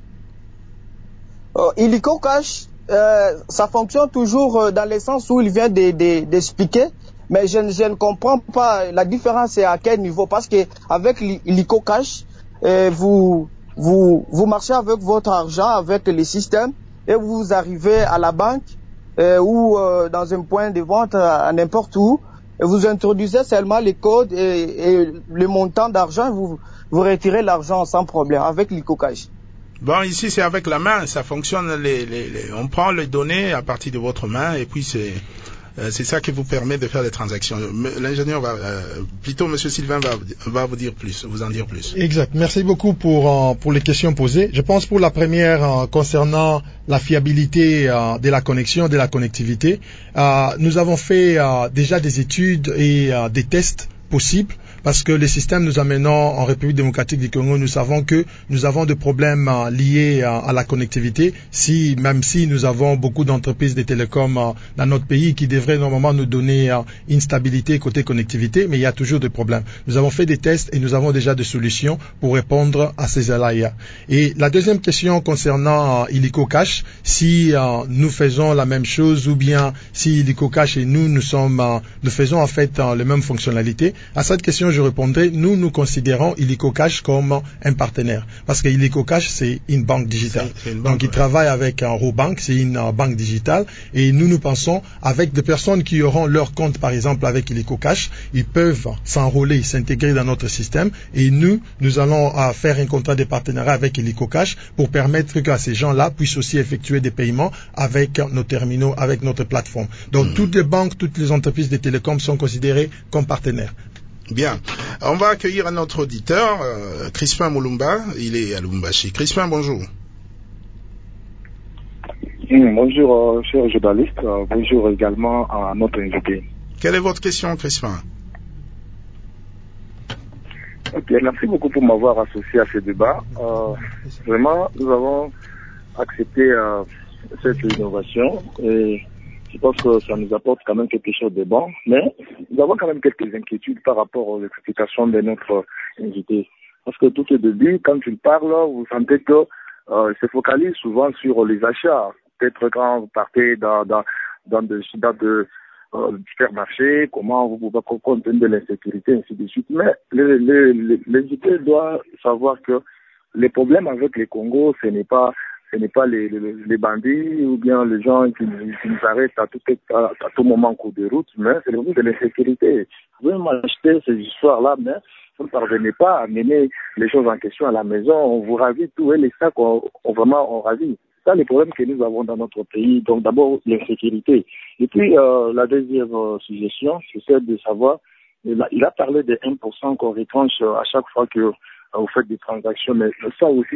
Illico Cash, ça fonctionne toujours dans le sens où il vient d'expliquer, mais je ne comprends pas la différence et à quel niveau, parce que avec Illico Cash, vous marchez avec votre argent, avec les systèmes, et vous arrivez à la banque, ou dans un point de vente à n'importe où, et vous introduisez seulement les codes et le montant d'argent, vous retirez l'argent sans problème avec l'Illico Cash. Bon, ici c'est avec la main, ça fonctionne, on prend les données à partir de votre main et puis c'est ça qui vous permet de faire des transactions. L'ingénieur plutôt Monsieur Sylvain va vous dire plus, vous en dire plus. Exact. Merci beaucoup pour les questions posées. Je pense pour la première concernant la fiabilité de la connexion, de la connectivité, nous avons fait déjà des études et des tests possibles. Parce que les systèmes nous amenant en République démocratique du Congo, nous savons que nous avons des problèmes liés à la connectivité. Même si nous avons beaucoup d'entreprises de télécoms dans notre pays qui devraient normalement nous donner une stabilité côté connectivité, mais il y a toujours des problèmes. Nous avons fait des tests et nous avons déjà des solutions pour répondre à ces aléas. Et la deuxième question concernant Illico Cash, si nous faisons la même chose ou bien si Illico Cash et nous faisons en fait les mêmes fonctionnalités. À cette question, je répondrai, nous considérons Illico Cash comme un partenaire. Parce que Illico Cash, c'est une banque digitale. Donc, il travaille avec un Robank, c'est une banque digitale. Et nous pensons, avec des personnes qui auront leur compte, par exemple, avec Illico Cash, ils peuvent s'enrôler, s'intégrer dans notre système. Et nous allons faire un contrat de partenariat avec Illico Cash pour permettre que ces gens-là puissent aussi effectuer des paiements avec nos terminaux, avec notre plateforme. Donc, toutes les banques, toutes les entreprises de télécom sont considérées comme partenaires. Bien. On va accueillir un autre auditeur, Crispin Moulumba. Il est à Lubumbashi. Crispin, bonjour. Bonjour, cher journaliste. Bonjour également à notre invité. Quelle est votre question, Crispin? Ok, merci beaucoup pour m'avoir associé à ce débat. Vraiment, nous avons accepté cette innovation et je pense que ça nous apporte quand même quelque chose de bon, mais nous avons quand même quelques inquiétudes par rapport aux explications de notre invité. Parce que tout au début, quand il parle, vous sentez que se focalise souvent sur les achats. Peut-être quand vous partez dans des supermarchés, comment vous pouvez compte tenu de l'insécurité, ainsi de suite. Mais l'invité doit savoir que les problèmes avec les Congos, ce n'est pas les bandits ou bien les gens qui nous arrêtent à tout moment en cours de route, mais c'est le problème de l'insécurité. Vous pouvez m'acheter ces histoires-là, mais vous ne parvenez pas à mener les choses en question à la maison. On vous ravit tout et les sacs, on ravit. C'est ça les problèmes que nous avons dans notre pays. Donc d'abord l'insécurité. Et puis la deuxième suggestion, c'est celle de savoir, il a parlé de 1% qu'on retranche à chaque fois que vous faites des transactions, mais ça aussi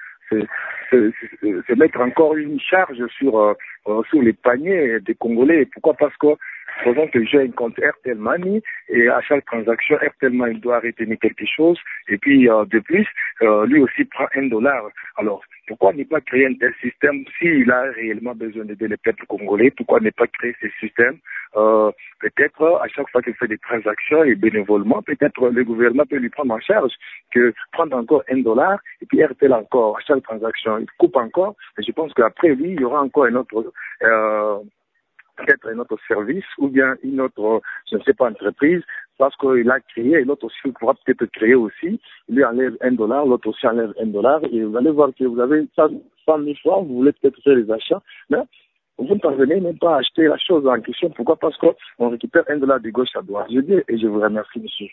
c'est mettre encore une charge sur les paniers des Congolais. Pourquoi? Parce que, par exemple, j'ai un compte Airtel Money et à chaque transaction, Airtel Money doit retenir quelque chose et puis de plus, lui aussi prend $1. Alors, pourquoi ne pas créer un tel système s'il a réellement besoin d'aider le peuple congolais? Pourquoi ne pas créer ce système? Peut-être à chaque fois qu'il fait des transactions et bénévolement, peut-être le gouvernement peut lui prendre en charge que prendre encore $1 et puis Airtel encore à chaque transaction, il coupe encore. Et je pense qu'après lui, il y aura encore un autre peut-être un autre service ou bien une autre, je ne sais pas, entreprise, parce qu'il a créé et l'autre aussi pourra peut-être créer aussi. Lui enlève $1, l'autre aussi enlève $1 et vous allez voir que vous avez 100 000 francs, vous voulez peut-être faire les achats, mais vous ne parvenez même pas à acheter la chose en question. Pourquoi? Parce qu'on récupère $1 de gauche à droite. Je dis et je vous remercie, monsieur.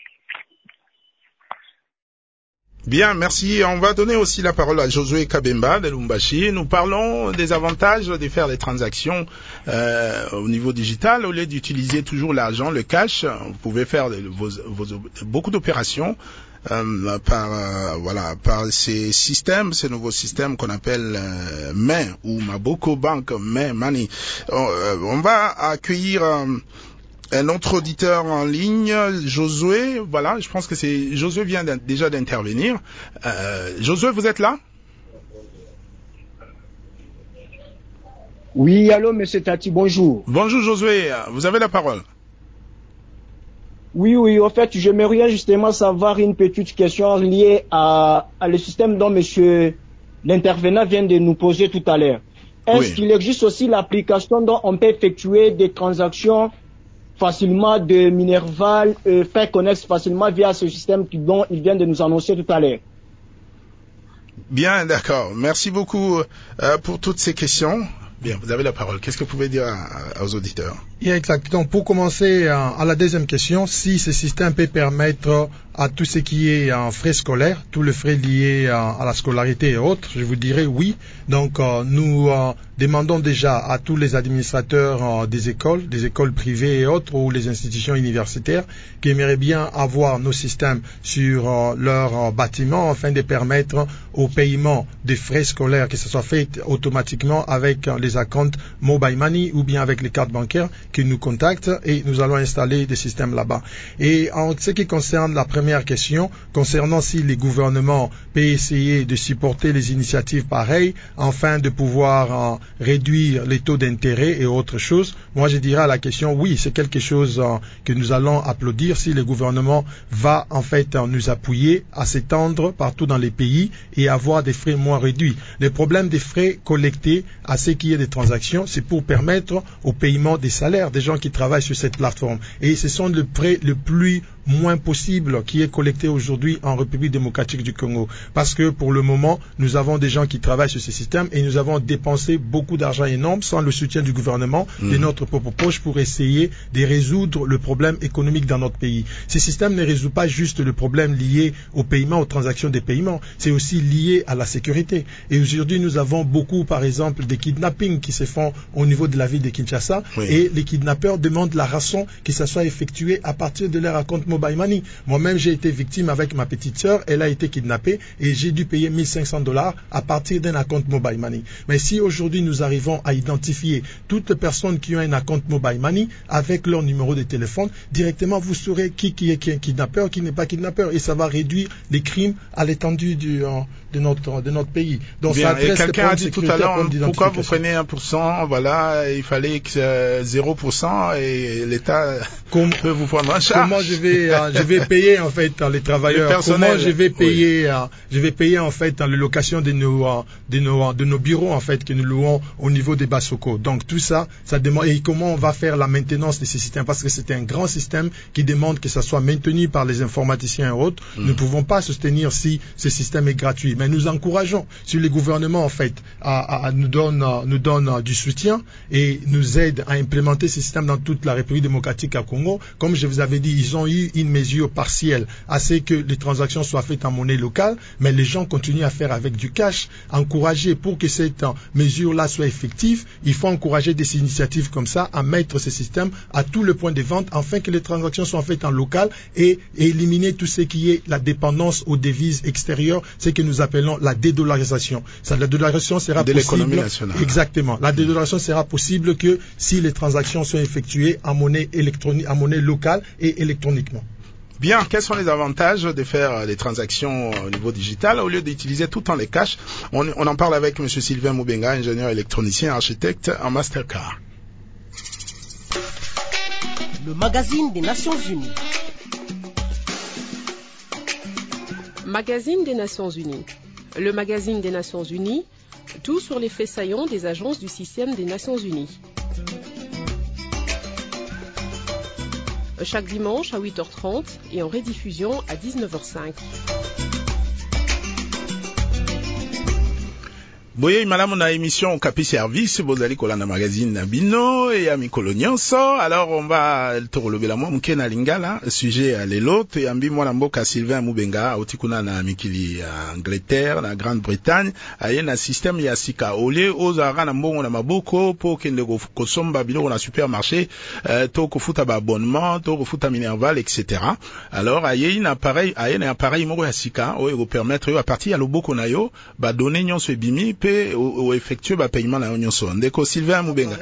Bien, merci. On va donner aussi la parole à Josué Kabemba de Lubumbashi. Nous parlons des avantages de faire des transactions au niveau digital. Au lieu d'utiliser toujours l'argent, le cash, vous pouvez faire beaucoup d'opérations par ces systèmes, ces nouveaux systèmes qu'on appelle Main ou Maboko Bank Main Money. On va accueillir un autre auditeur en ligne, Josué. Voilà, je pense que c'est Josué vient déjà d'intervenir. Josué, vous êtes là? Oui, allô, monsieur Tati, bonjour. Bonjour Josué, vous avez la parole. Oui, en fait, j'aimerais justement savoir une petite question liée à le système dont monsieur l'intervenant vient de nous poser tout à l'heure. Est-ce qu'il existe aussi l'application dont on peut effectuer des transactions facilement de Minerval, faire connaître facilement via ce système dont il vient de nous annoncer tout à l'heure? Bien, d'accord. Merci beaucoup pour toutes ces questions. Bien, vous avez la parole. Qu'est-ce que vous pouvez dire aux auditeurs? Exactement. Pour commencer à la deuxième question, si ce système peut permettre à tout ce qui est frais scolaires, tous les frais liés à la scolarité et autres, je vous dirais oui. Donc nous demandons déjà à tous les administrateurs des écoles privées et autres, ou les institutions universitaires, qui aimeraient bien avoir nos systèmes sur leur bâtiment afin de permettre au paiement des frais scolaires, que ce soit fait automatiquement avec les acomptes mobile money ou bien avec les cartes bancaires, qui nous contactent et nous allons installer des systèmes là-bas. Et en ce qui concerne la première question, concernant si les gouvernements peuvent essayer de supporter les initiatives pareilles afin de pouvoir réduire les taux d'intérêt et autres choses, moi je dirais à la question oui, c'est quelque chose que nous allons applaudir si le gouvernement va en fait nous appuyer à s'étendre partout dans les pays et avoir des frais moins réduits. Le problème des frais collectés à ce qui est des transactions, c'est pour permettre au paiement des salaires des gens qui travaillent sur cette plateforme. Et ce sont les frais les plus moins possible qui est collecté aujourd'hui en République démocratique du Congo. Parce que pour le moment, nous avons des gens qui travaillent sur ces systèmes et nous avons dépensé beaucoup d'argent énorme sans le soutien du gouvernement de notre propre poche pour essayer de résoudre le problème économique dans notre pays. Ces systèmes ne résout pas juste le problème lié au paiement, aux transactions des paiements, c'est aussi lié à la sécurité. Et aujourd'hui, nous avons beaucoup, par exemple, des kidnappings qui se font au niveau de la ville de Kinshasa et les kidnappeurs demandent la rançon que ça soit effectué à partir de leur compte Mobile Money. Moi-même, j'ai été victime avec ma petite sœur, elle a été kidnappée et j'ai dû payer $1,500 à partir d'un compte Mobile Money. Mais si aujourd'hui nous arrivons à identifier toutes les personnes qui ont un compte Mobile Money avec leur numéro de téléphone, directement vous saurez qui est kidnappeur, qui n'est pas kidnappeur et ça va réduire les crimes à l'étendue de notre pays. Donc bien, ça adresse quelqu'un a dit tout à l'heure, pourquoi vous prenez 1%, voilà, il fallait que 0% et l'État peut vous prendre en charge. Comment je vais payer en fait les travailleurs, comment je vais payer en fait la location de nos bureaux en fait que nous louons au niveau des Basoko. Donc tout ça, ça demande, et comment on va faire la maintenance de ces systèmes, parce que c'est un grand système qui demande que ça soit maintenu par les informaticiens et autres. Nous ne pouvons pas soutenir si ce système est gratuit, mais nous encourageons, si les gouvernements en fait nous donnent du soutien et nous aident à implémenter ce système dans toute la République démocratique à Congo. Comme je vous avais dit, ils ont eu une mesure partielle à ce que les transactions soient faites en monnaie locale, mais les gens continuent à faire avec du cash. Encourager pour que cette mesure-là soit effective, il faut encourager des initiatives comme ça à mettre ce système à tous les points de vente afin que les transactions soient faites en local et éliminer tout ce qui est la dépendance aux devises extérieures, ce que nous appelons la dédollarisation. La dédollarisation sera possible. Exactement. La dédollarisation sera possible que si les transactions sont effectuées en monnaie électronique, en monnaie locale et électroniquement. Bien, quels sont les avantages de faire des transactions au niveau digital au lieu d'utiliser tout le temps les cash? On en parle avec M. Sylvain Moubenga, ingénieur électronicien, architecte en Mastercard. Le magazine des Nations Unies. Magazine des Nations Unies. Le magazine des Nations Unies, tout sur les faits saillants des agences du système des Nations Unies. Chaque dimanche à 8h30 et en rediffusion à 19h05. Boye malamu na émission Okapi Service, bozali kolanda magazine na bino et ya mikolo nyonso. Alors on va tolobela mwa muke na lingala sujet à lelo to yambi mwana mboka Sylvain Moubenga otikuna na mikili ya Angleterre na Grande-Bretagne aye na système ya sika ole ozara na mbongo na maboko po kende kosomba biloko na supermarché to kofuta ba abonnement to kofuta minerval etc. Alors aye na appareil moko ya sika oyo go permettre yo à partir ya loboko na yo ba donner nyonso ebimi ou effectuer ba paiement na nyonso. Ndeko Sylvain Moubenga.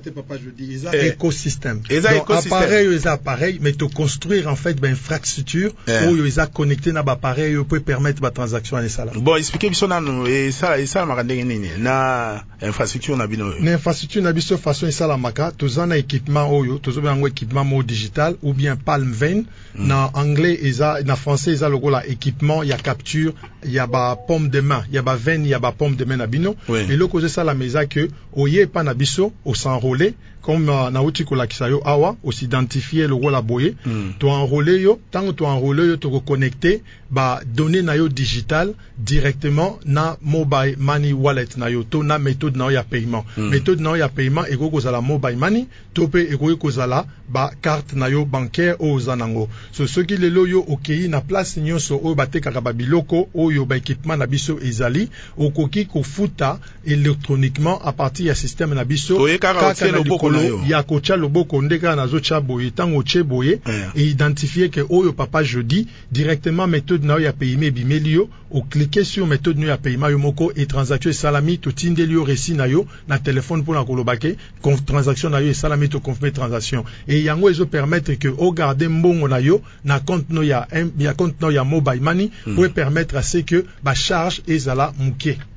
Écosystème. Appareil mais te construire en fait infrastructure où ils a connecté na ba appareil peut permettre ba transaction à ça. Bon, expliquez biso nanu et ça makandenge nini na infrastructure na bino. Na infrastructure na biso façon ça la maka tozana équipement oyo tozoba ngo équipement mode digital ou bien palm vein na anglais na français ça logo la équipement ya capture ya ba pomme de main ya ba veine ya ba pomme de main na bino et le cause ça la mesa que oye pa na biso au s'enrôler comme na uti ko la kisayo awa au s'identifier le rôle à boyer to enrôler yo tant to enrôler yo to reconnecter ba données na yo digital directement na mobile money wallet na yo to na méthode na ya paiement méthode na ya paiement e ko za la mobile money to pe e ko za la ba carte na yo bancaire o zanango so ce qui lelo yo okei na place nyonso o batekaka ba biloko oyo ba équipement na biso ezali okoki ko futa électroniquement à partir ya système na biso kaka na likolo ya kocha loboko ndeka na zo cha boye tango che boye et identifier que oyo papa jeudi directement méthode na ya paiement bimelio ou cliquer sur méthode na ya paiement yo moko et transaction salami to tindeli yo récit na yo na téléphone pour na kolobake transaction na yo et salami to confirmer transaction et yango ezo permettre que au garder mbongo na yo na compte no ya compte no ya mobile money pour permettre à ce que ba charge ezala muke.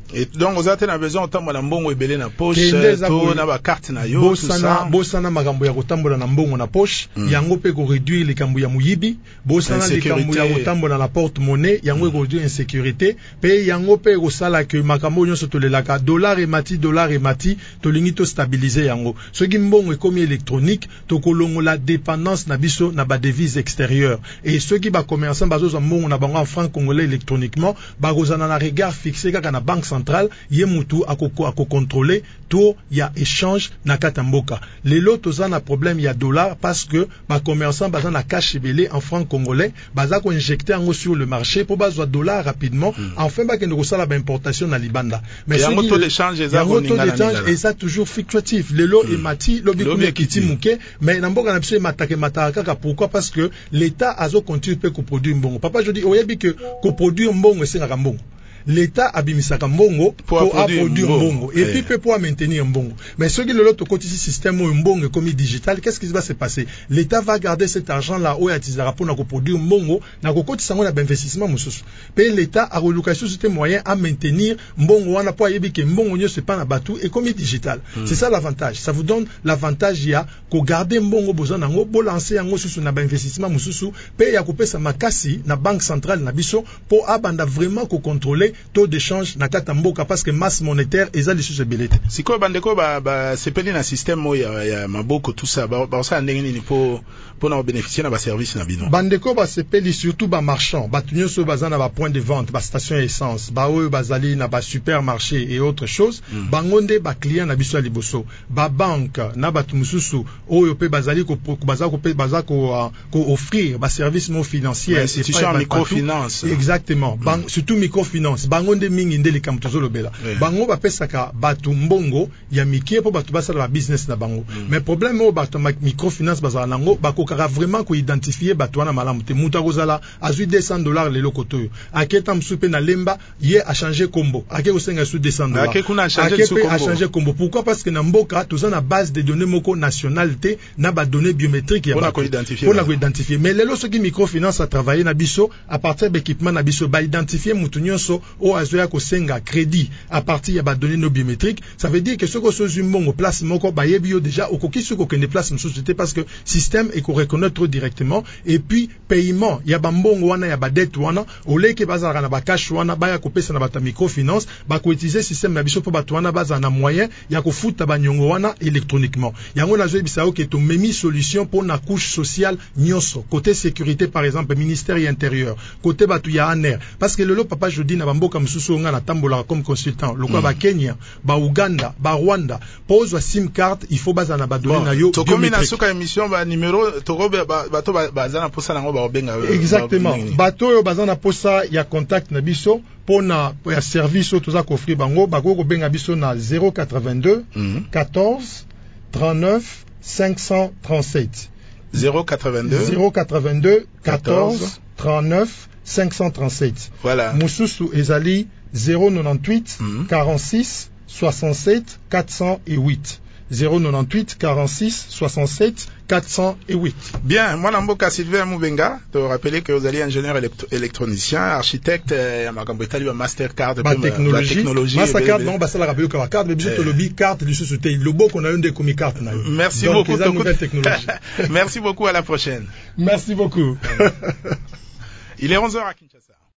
Et donc vous avez besoin de mbongo ebele na poche to na ba carte na yo bosana makambo ya kotambola na mbongo na poche yango pe ko réduire likambo ya muyibi bosana likambo ya kotambola na porte-monnaie yango ko réduire insécurité pe yango pe ko sala que makambo nyonso to lelaka dollar et mati to lingi to stabiliser yango soki mbongo ekomi électronique to kolongola dépendance na biso na ba devise extérieure et ceux qui ba commerçant bazo mbongo na bango en franc congolais électroniquement ba kozana na regard fixé kaka na banque centrale yemutu ako contrôler tout ya échange na katamboka lelo toza na problème ya dollar parce que ba commerçant baza na cash belé en franc congolais baza ko injecter en sur le marché pour bazwa dollar rapidement enfin ba kende ko sala ba importation na libanda mais ce qui taux d'échange et ça toujours fluctuatif lelo et mati lobi komi kiti muke mais na mboka na biso mataka kaka pourquoi parce que l'état azo continue pe ko produire mbongo papa je dis oyebi que ko produire mbongo esenga mbongo l'État abimisaka mbongo pour produire mbongo et puis pour maintenir mbongo mais ce qui le lot côté système mbongo comme digital qu'est-ce qui va se passer l'État va garder cet argent là où atizara pour na produire mbongo na côté sango na investissement mususu pe l'État a relocation c'était moyen à maintenir mbongo wana pour yebi que mbongo nyo c'est pas na batu et comme digital c'est ça l'avantage ça vous donne l'avantage ya ko garder mbongo besoin nango bo lancer yango susu na investissement mususu pe ya kopesa makasi na banque centrale na biso pour abanda vraiment ko contrôler taux d'échange na katamboka parce que masse monétaire eza lisusu belete siko bandeko ba sepeli na système ya maboko tout ça ba ça ndenge nini pour na bénéficier na ba service na bino bandeko ba sepeli surtout ba marchand ba tunyoso bazana ba point de vente ba station essence ba oyo bazali na ba supermarché et autres choses bangonde ba client na biso liboso ba banque na ba tumususu oyo pe bazali ko offrir ba service non financier institution microfinance exactement surtout microfinance bangonde mingi ndeli kam tozolobela bango bapesaka batu mbongo ya mikie po batu basala ba business na bango mais problème o batu microfinance bazala nango bakokaka vraiment ko identifier batu wana malamu te muta kozala azui $200 lelo kotoyo aketa msupe na lemba ye a changer kombo ake kosenga su $200 ake kuna changer kombo pourquoi parce que na mboka toza na base de données moko nationalité na ba données biométriques ya pour ko identifier mais lelo soki microfinance a travailler na biso à partir d'équipement na biso ba identifier mutu nyonso o azoya ko senga crédit à partir ya ba données no biométriques ça veut dire que ce que sozu mbongo place moko ba yebio déjà au kokisu ko kende place société parce que système est ko reconnaître directement et puis paiement ya ba mbongo wana ya ba dette wana oleke bazala na ba cash wana ba ya ko pesa na ba microfinance ba ko utiliser système na biso po ba wana baza na moyen ya ko futa ba nyongo wana électroniquement yango na zo bisao ke to memi solution pour na couche sociale nyonso côté sécurité par exemple ministère intérieur côté batu ya aner parce que lelo papa je dis na mboka msusu nga na tambola comme consultant lokwa ba Kenya ba Uganda ba Rwanda pose wa sim card il faut baza na ba donner na yo to comme na soka émission ba numéro to bato baza na posa nango ba obenga exactement bato yo baza na posa ya contact na biso pona ya service to za ko offrir bango ba ko benga biso na 082 14 39 537 082 14 39 537 voilà Mususu ezali 098 46 67 408 098 46 67 408. Bien, moi Namboka Sylvain Moubenga, te rappeler que vous allez ingénieur électronicien, architecte, Makamboetali Mastercard de technologie. Mastercard non, bah ça la rappelle que la carte, mais bien le lobby carte du société, le beau qu'on a une des comic cartes. Merci beaucoup. Merci beaucoup, à la prochaine. Merci beaucoup. Il est 11h à Kinshasa.